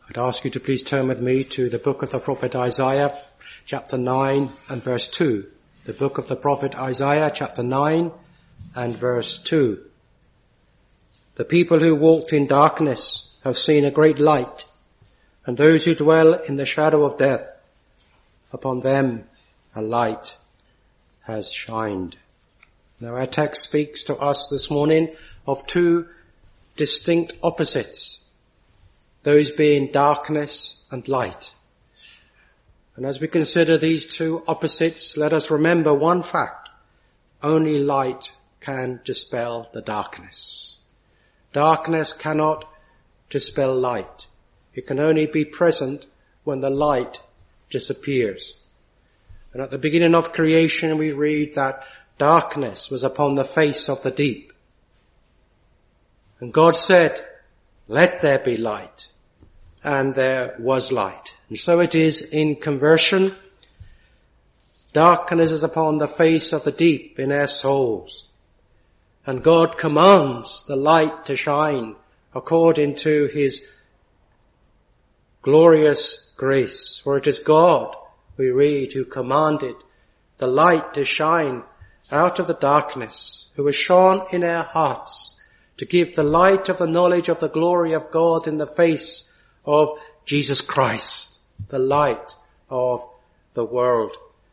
I'd ask you to please turn with me to the book of the prophet Isaiah, chapter 9 and verse 2. The book of the prophet Isaiah, chapter 9 and verse 2. The people who walked in darkness have seen a great light, and those who dwell in the shadow of death, upon them a light has shined. Now our text speaks to us this morning of two distinct opposites, those being darkness and light. And as we consider these two opposites, let us remember one fact: only light can dispel the darkness. Darkness cannot dispel light. It can only be present when the light disappears. And at the beginning of creation we read that darkness was upon the face of the deep. And God said, "Let there be light." And there was light. And so it is in conversion. Darkness is upon the face of the deep in our souls. And God commands the light to shine according to his glorious grace. For it is God, we read, who commanded the light to shine out of the darkness, who has shone in our hearts to give the light of the knowledge of the glory of God in the face of Jesus Christ, the light of the world.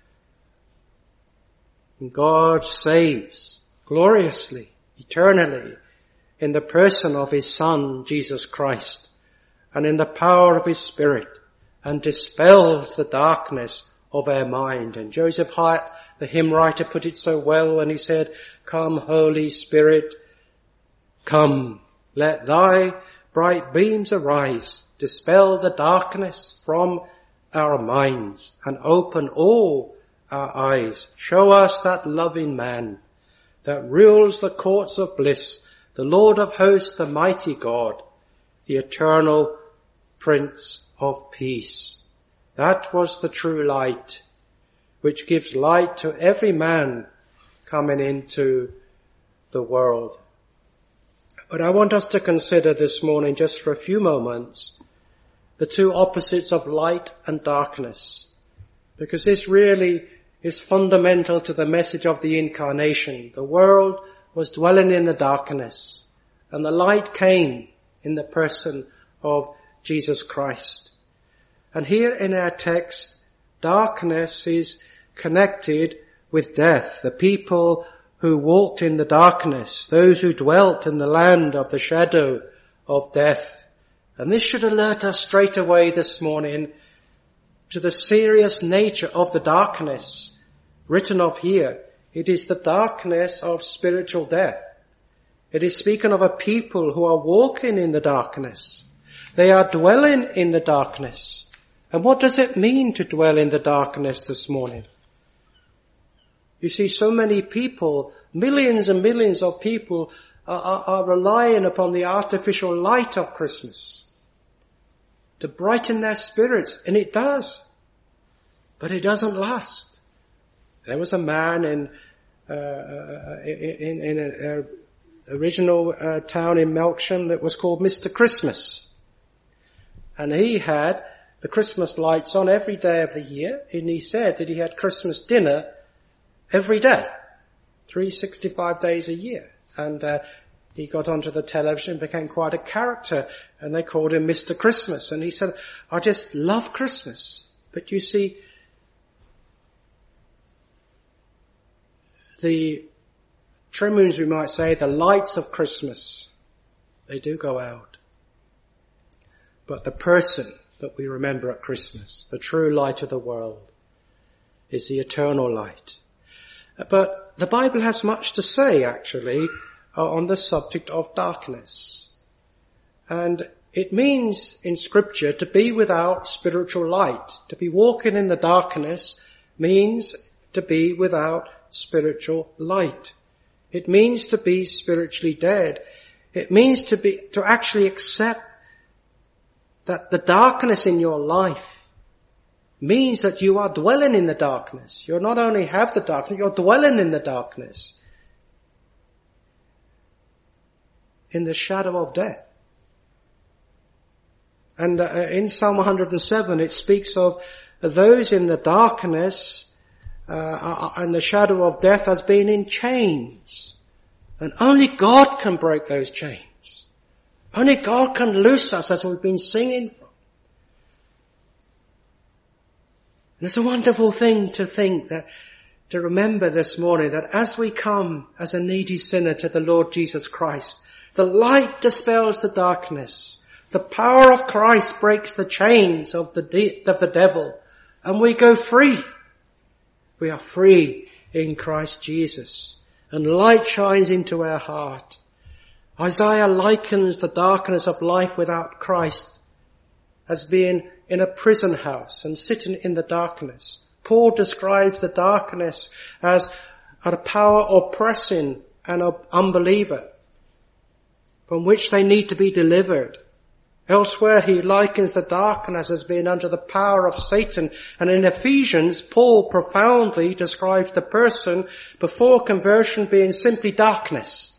And God saves gloriously, eternally, in the person of his Son, Jesus Christ, and in the power of his Spirit, and dispels the darkness of our mind. And Joseph Hyatt, the hymn writer, put it so well when he said, "Come, Holy Spirit, come, let thy bright beams arise, dispel the darkness from our minds, and open all our eyes. Show us that loving man that rules the courts of bliss, the Lord of hosts, the mighty God, the eternal Prince of Peace." That was the true light, which gives light to every man coming into the world. But I want us to consider this morning, just for a few moments, the two opposites of light and darkness, because this really is fundamental to the message of the incarnation. The world was dwelling in the darkness, and the light came in the person of Jesus Christ. And here in our text, darkness is connected with death. The people who walked in the darkness, those who dwelt in the land of the shadow of death. And this should alert us straight away this morning to the serious nature of the darkness written of here. It is the darkness of spiritual death. It is speaking of a people who are walking in the darkness. They are dwelling in the darkness. And what does it mean to dwell in the darkness this morning? You see, so many people, millions and millions of people are relying upon the artificial light of Christmas to brighten their spirits, and it does. But it doesn't last. There was a man in an original town in Melksham that was called Mr. Christmas. And he had the Christmas lights on every day of the year, and he said that he had Christmas dinner every day, 365 days a year. And he got onto the television, became quite a character, and they called him Mr. Christmas. And he said, "I just love Christmas." But you see, the trimmings, we might say, the lights of Christmas, they do go out. But the person that we remember at Christmas, the true light of the world, is the eternal light. But the Bible has much to say, actually, on the subject of darkness. And it means in Scripture to be without spiritual light. To be walking in the darkness means to be without spiritual light. It means to be spiritually dead. It means to actually accept that the darkness in your life means that you are dwelling in the darkness. You not only have the darkness, you're dwelling in the darkness, in the shadow of death. And in Psalm 107 it speaks of those in the darkness and the shadow of death as being in chains. And only God can break those chains. Only God can loose us, as we've been singing from. And it's a wonderful thing to think that, to remember this morning, that as we come as a needy sinner to the Lord Jesus Christ, the light dispels the darkness. The power of Christ breaks the chains of the devil, and we go free. We are free in Christ Jesus, and light shines into our heart. Isaiah likens the darkness of life without Christ as being in a prison house and sitting in the darkness. Paul describes the darkness as a power oppressing an unbeliever, from which they need to be delivered. Elsewhere he likens the darkness as being under the power of Satan. And in Ephesians, Paul profoundly describes the person before conversion being simply darkness.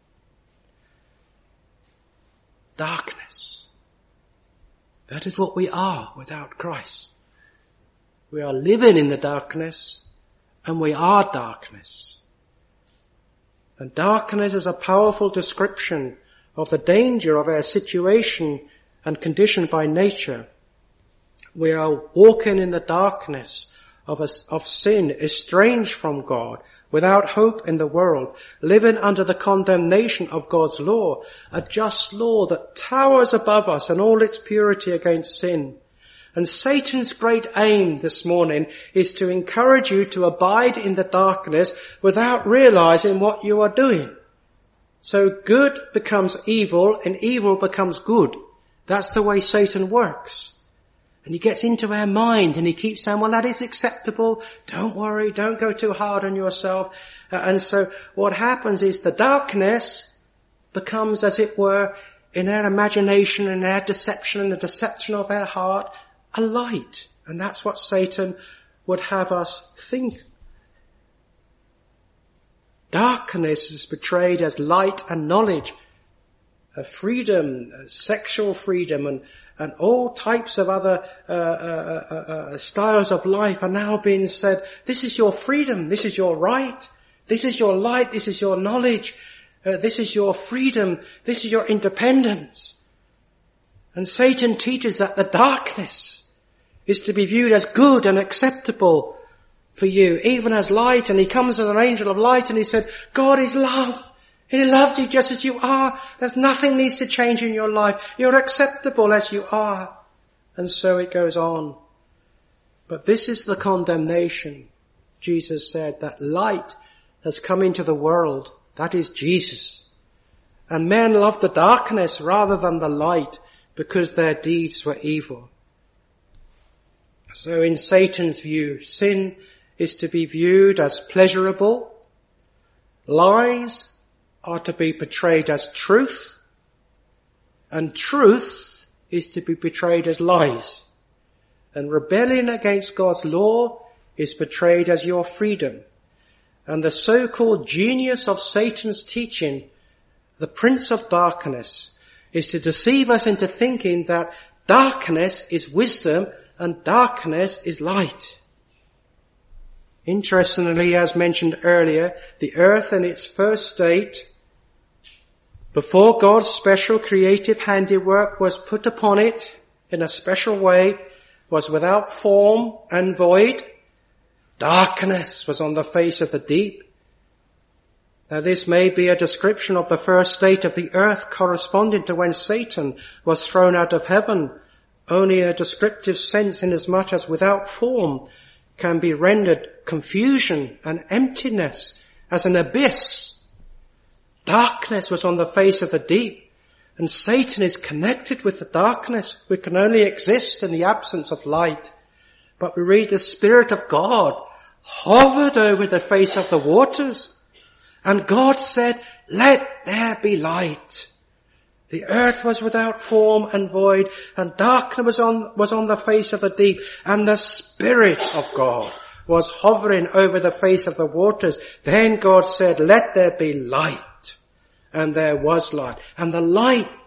Darkness. That is what we are without Christ. We are living in the darkness, and we are darkness. And darkness is a powerful description of the danger of our situation and condition by nature. We are walking in the darkness of sin, estranged from God, without hope in the world, living under the condemnation of God's law, a just law that towers above us in all its purity against sin. And Satan's great aim this morning is to encourage you to abide in the darkness without realizing what you are doing. So good becomes evil and evil becomes good. That's the way Satan works. And he gets into our mind and he keeps saying, well, that is acceptable. Don't worry. Don't go too hard on yourself. And so what happens is the darkness becomes, as it were, in our imagination and our deception and the deception of our heart, a light. And that's what Satan would have us think. Darkness is portrayed as light and knowledge, freedom, sexual freedom, and all types of other styles of life are now being said, this is your freedom, this is your right, this is your light, this is your knowledge, this is your freedom, this is your independence. And Satan teaches that the darkness is to be viewed as good and acceptable for you, even as light. And he comes as an angel of light and he said, God is love. He loves you just as you are. There's nothing needs to change in your life. You're acceptable as you are. And so it goes on. But this is the condemnation. Jesus said that light has come into the world. That is Jesus. And men love the darkness rather than the light because their deeds were evil. So in Satan's view, sin is to be viewed as pleasurable. Lies are to be portrayed as truth. And truth is to be portrayed as lies. And rebellion against God's law is portrayed as your freedom. And the so-called genius of Satan's teaching, the prince of darkness, is to deceive us into thinking that darkness is wisdom and darkness is light. Interestingly, as mentioned earlier, the earth in its first state, before God's special creative handiwork was put upon it in a special way, was without form and void. Darkness was on the face of the deep. Now this may be a description of the first state of the earth corresponding to when Satan was thrown out of heaven, only a descriptive sense inasmuch as without form can be rendered confusion and emptiness as an abyss. Darkness was on the face of the deep, and Satan is connected with the darkness. We can only exist in the absence of light. But we read the Spirit of God hovered over the face of the waters, and God said, let there be light. The earth was without form and void, and darkness was on the face of the deep, and the Spirit of God was hovering over the face of the waters. Then God said, let there be light. And there was light. And the light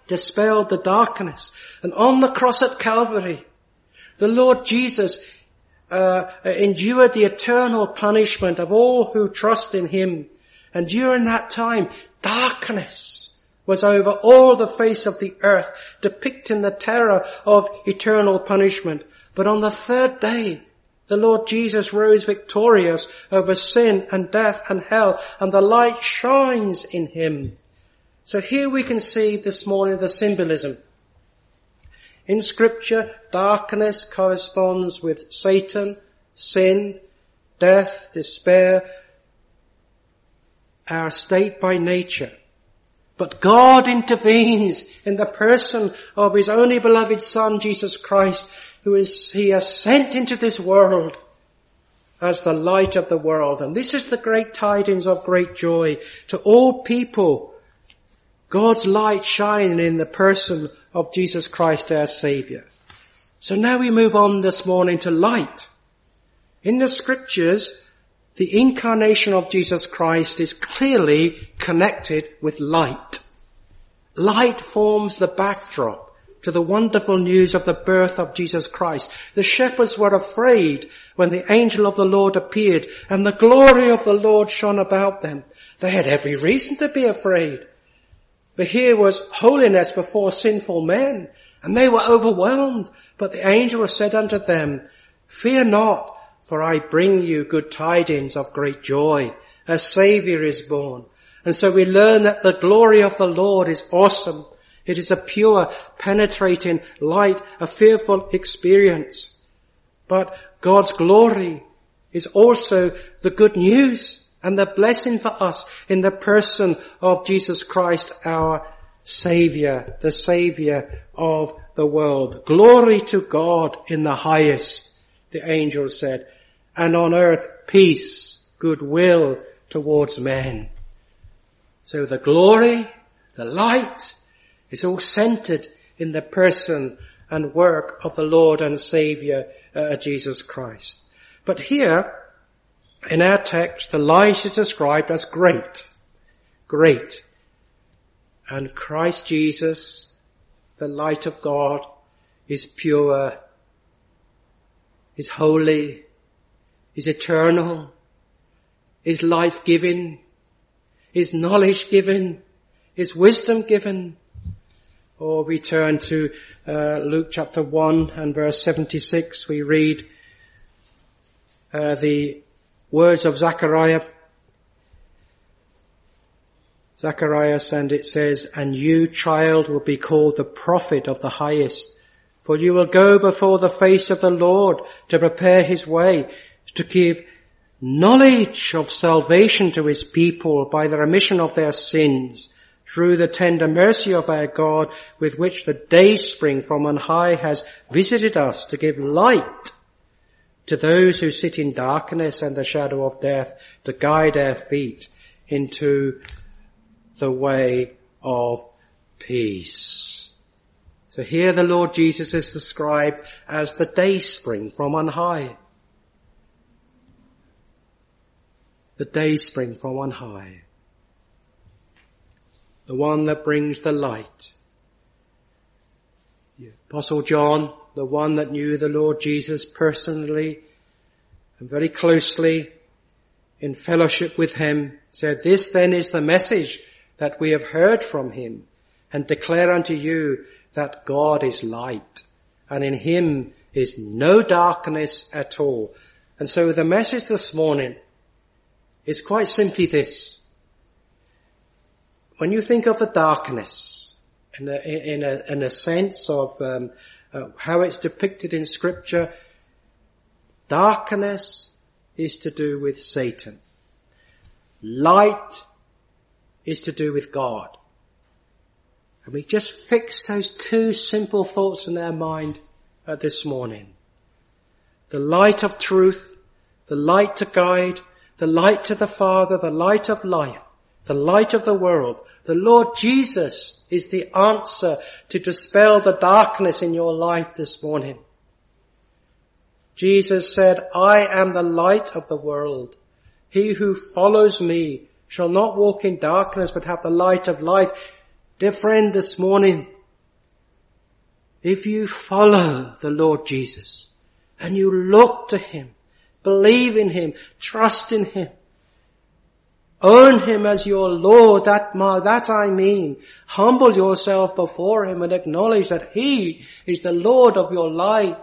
dispelled the darkness. And on the cross at Calvary, the Lord Jesus endured the eternal punishment of all who trust in him. And during that time, darkness was over all the face of the earth, depicting the terror of eternal punishment. But on the third day, the Lord Jesus rose victorious over sin and death and hell, and the light shines in him. So here we can see this morning the symbolism. In Scripture, darkness corresponds with Satan, sin, death, despair, our state by nature. But God intervenes in the person of his only beloved Son, Jesus Christ, he has sent into this world as the light of the world. And this is the great tidings of great joy to all people. God's light shining in the person of Jesus Christ, our Saviour. So now we move on this morning to light. In the Scriptures, the incarnation of Jesus Christ is clearly connected with light. Light forms the backdrop to the wonderful news of the birth of Jesus Christ. The shepherds were afraid when the angel of the Lord appeared and the glory of the Lord shone about them. They had every reason to be afraid. For here was holiness before sinful men, and they were overwhelmed. But the angel said unto them, "Fear not, for I bring you good tidings of great joy. A Saviour is born." And so we learn that the glory of the Lord is awesome. It is a pure, penetrating light, a fearful experience. But God's glory is also the good news and the blessing for us in the person of Jesus Christ, our Saviour, the Saviour of the world. Glory to God in the highest, the angel said, and on earth peace, goodwill towards men. So the glory, the light, is all centered in the person and work of the Lord and Saviour, Jesus Christ. But here, in our text, the light is described as great. Great. And Christ Jesus, the light of God, is pure, is holy, is eternal, is life-giving, is knowledge-giving, is wisdom-given. Or we turn to Luke chapter 1 and verse 76. We read the words of Zacharias, and it says, "And you, child, will be called the prophet of the highest, for you will go before the face of the Lord to prepare his way, to give knowledge of salvation to his people by the remission of their sins, through the tender mercy of our God, with which the dayspring from on high has visited us, to give light to those who sit in darkness and the shadow of death, to guide our feet into the way of peace." So here the Lord Jesus is described as the dayspring from on high. The dayspring from on high. The one that brings the light. The Apostle John, the one that knew the Lord Jesus personally and very closely in fellowship with him, said, "This then is the message that we have heard from him, and declare unto you that God is light, and in him is no darkness at all." And so the message this morning is quite simply this. When you think of the darkness, in a sense of how it's depicted in Scripture, darkness is to do with Satan. Light is to do with God. And we just fix those two simple thoughts in our mind this morning. The light of truth, the light to guide, the light to the Father, the light of life, the light of the world. The Lord Jesus is the answer to dispel the darkness in your life this morning. Jesus said, "I am the light of the world. He who follows me shall not walk in darkness but have the light of life." Dear friend, this morning, if you follow the Lord Jesus and you look to him, believe in him, trust in him, own him as your Lord, that I mean, humble yourself before him and acknowledge that he is the Lord of your life.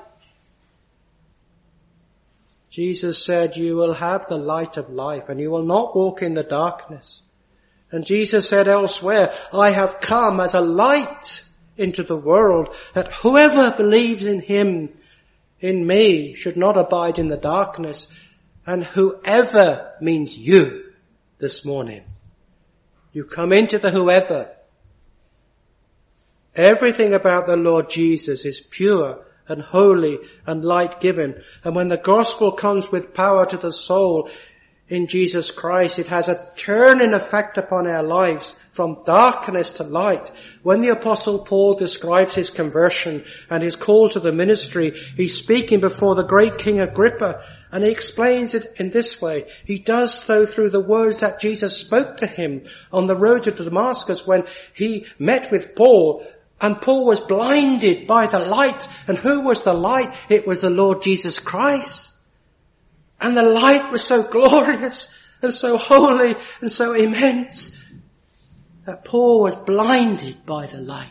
Jesus said, you will have the light of life and you will not walk in the darkness. And Jesus said elsewhere, I have come as a light into the world, that whoever believes in him, in me, should not abide in the darkness. And whoever means you this morning. You come into the whoever. Everything about the Lord Jesus is pure and holy and light-given. And when the gospel comes with power to the soul in Jesus Christ, it has a turning effect upon our lives from darkness to light. When the Apostle Paul describes his conversion and his call to the ministry, he's speaking before the great King Agrippa, and he explains it in this way. He does so through the words that Jesus spoke to him on the road to Damascus when he met with Paul, and Paul was blinded by the light. And who was the light? It was the Lord Jesus Christ. And the light was so glorious and so holy and so immense that Paul was blinded by the light.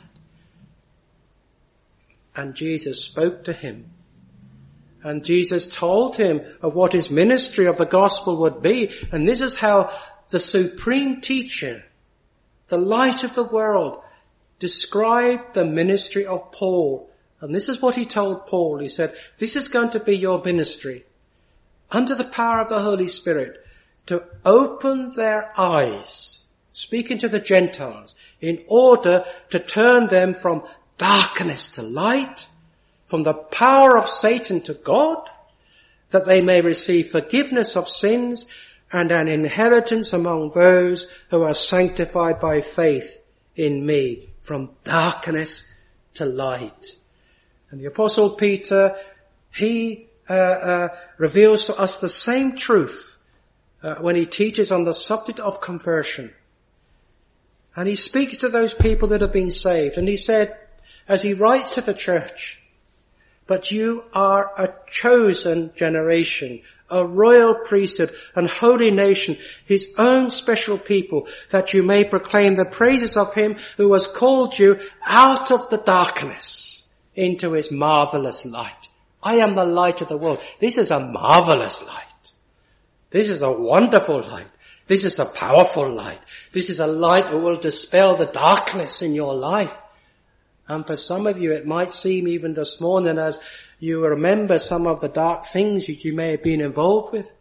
And Jesus spoke to him. And Jesus told him of what his ministry of the gospel would be. And this is how the supreme teacher, the light of the world, described the ministry of Paul. And this is what he told Paul. He said, this is going to be your ministry under the power of the Holy Spirit, to open their eyes, speaking to the Gentiles, in order to turn them from darkness to light, from the power of Satan to God, that they may receive forgiveness of sins and an inheritance among those who are sanctified by faith in me, from darkness to light. And the Apostle Peter, he reveals to us the same truth when he teaches on the subject of conversion. And he speaks to those people that have been saved. And he said, as he writes to the church, but you are a chosen generation, a royal priesthood, and holy nation, his own special people, that you may proclaim the praises of him who has called you out of the darkness into his marvelous light. I am the light of the world. This is a marvelous light. This is a wonderful light. This is a powerful light. This is a light that will dispel the darkness in your life. And for some of you, it might seem even this morning as you remember some of the dark things that you may have been involved with.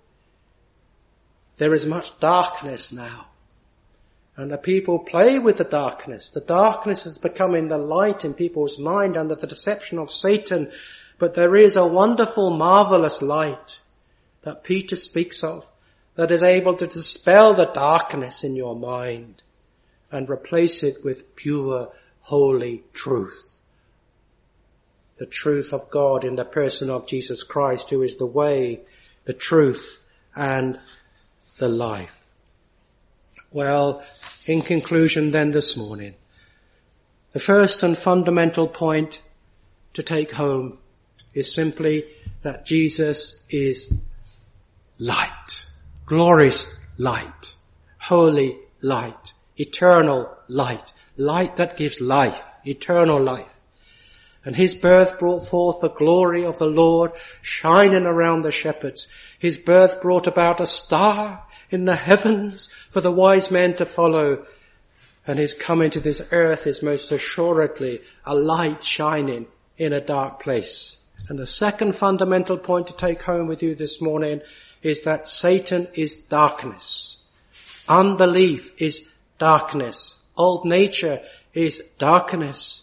There is much darkness now. And the people play with the darkness. The darkness is becoming the light in people's mind under the deception of Satan. But there is a wonderful, marvelous light that Peter speaks of that is able to dispel the darkness in your mind and replace it with pure, holy truth. The truth of God in the person of Jesus Christ, who is the way, the truth, and the life. Well, in conclusion then this morning, the first and fundamental point to take home is simply that Jesus is light, glorious light, holy light, eternal light, light that gives life, eternal life. And his birth brought forth the glory of the Lord shining around the shepherds. His birth brought about a star in the heavens for the wise men to follow. And his coming to this earth is most assuredly a light shining in a dark place. And the second fundamental point to take home with you this morning is that Satan is darkness. Unbelief is darkness. Old nature is darkness.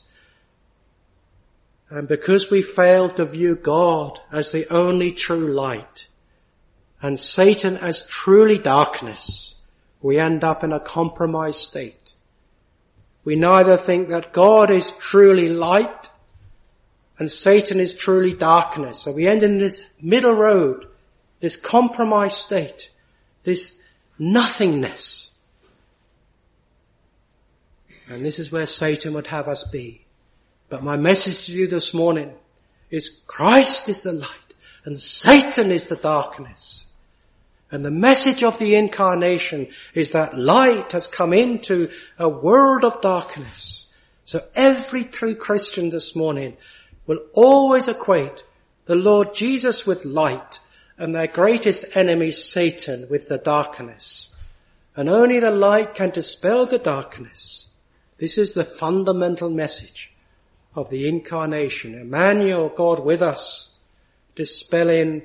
And because we fail to view God as the only true light and Satan as truly darkness, we end up in a compromised state. We neither think that God is truly light and Satan is truly darkness. So we end in this middle road, this compromised state, this nothingness. And this is where Satan would have us be. But my message to you this morning is Christ is the light and Satan is the darkness. And the message of the incarnation is that light has come into a world of darkness. So every true Christian this morning will always equate the Lord Jesus with light and their greatest enemy Satan with the darkness. And only the light can dispel the darkness. This is the fundamental message of the incarnation. Emmanuel, God with us, dispelling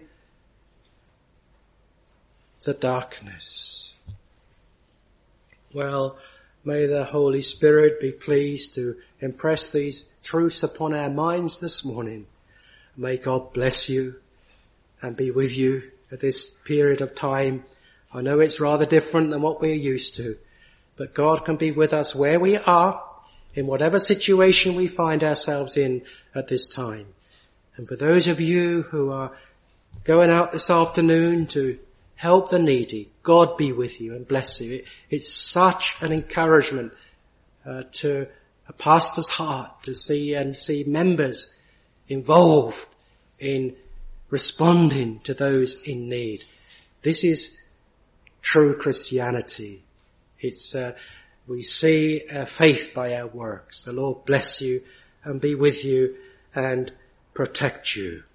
the darkness. Well, may the Holy Spirit be pleased to impress these truths upon our minds this morning. May God bless you and be with you at this period of time. I know it's rather different than what we're used to, but God can be with us where we are, in whatever situation we find ourselves in at this time. And for those of you who are going out this afternoon to help the needy, God be with you and bless you. It's such an encouragement to a pastor's heart to see members involved in responding to those in need. This is true Christianity. It's we see faith by our works. The Lord bless you and be with you and protect you.